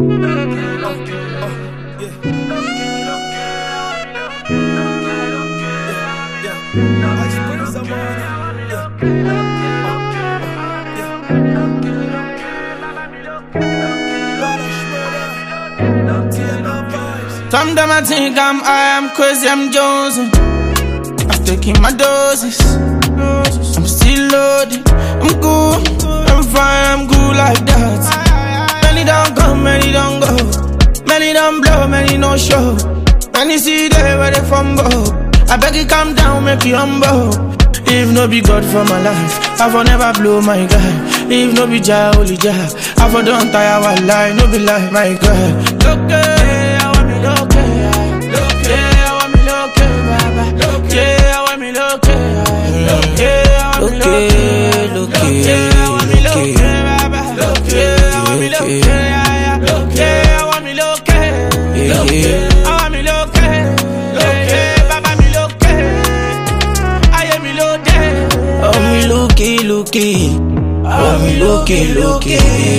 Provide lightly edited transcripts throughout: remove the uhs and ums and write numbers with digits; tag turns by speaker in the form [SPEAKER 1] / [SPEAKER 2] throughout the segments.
[SPEAKER 1] Sometimes I think I'm crazy, I'm jonesing. I'm taking my doses. I'm still loaded. I'm good, I'm fine, I'm good like that. Many don't come, many don't go. Many don't blow, many no show. Many see there where they fumble. I beg you calm down, make you humble. If no be God for my life, I for never blow my guy. If no be Jah, holy Jah, I for don't tire our lie, no be like my God. Look I want me look I want me look Baba. Look I want me look I want me look I want me look Baba. Look I want me look I want me look I want me look Baba me look I am me look oh me looky oh me looky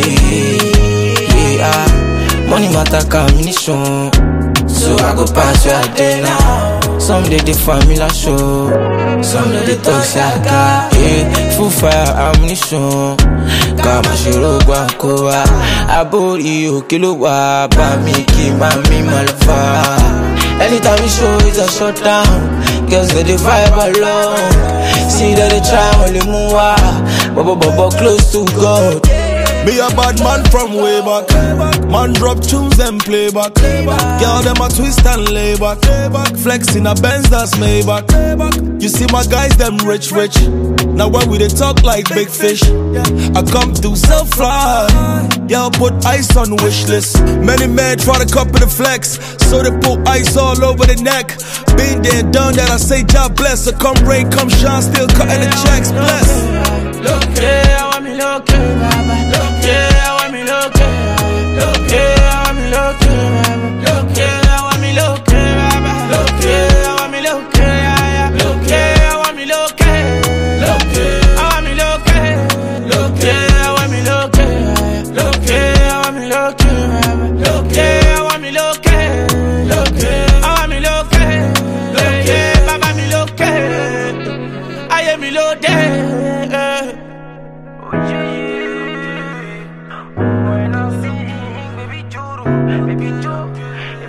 [SPEAKER 1] yeah money matter combination. So I go pass your day now. Some day they familiar show. Some day they talk shaka. Yeah, full fire ammunition. Kama shiro guankoa. Abori o kilo wa. Bamiki mami malfa. Anytime we show is a shutdown. Girls they vibe along. See that they try only move. Bobo close to God.
[SPEAKER 2] Me a bad man from way back. Man drop tunes and play back. Girl them a twist and lay back. Flex in a Benz that's Maybach. You see my guys them rich. Now when we they talk like big fish, I come through so fly. Y'all put ice on wish list. Many men try to copy the flex, so they put ice all over the neck. Been there, done that. I say God bless. So come rain, come shine, still cutting the checks. Bless.
[SPEAKER 1] Look I want me look Baba. Look I want me look Look I want me look Baba. Look I want me look Baba. Look I want me look Look I want me look I want me look Look I want me look Look I want me look Baba. Look I want me look I want me look Baba me look I am me look Baby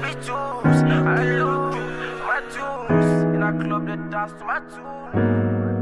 [SPEAKER 1] juice, I lose my juice in a club that dance to my tune.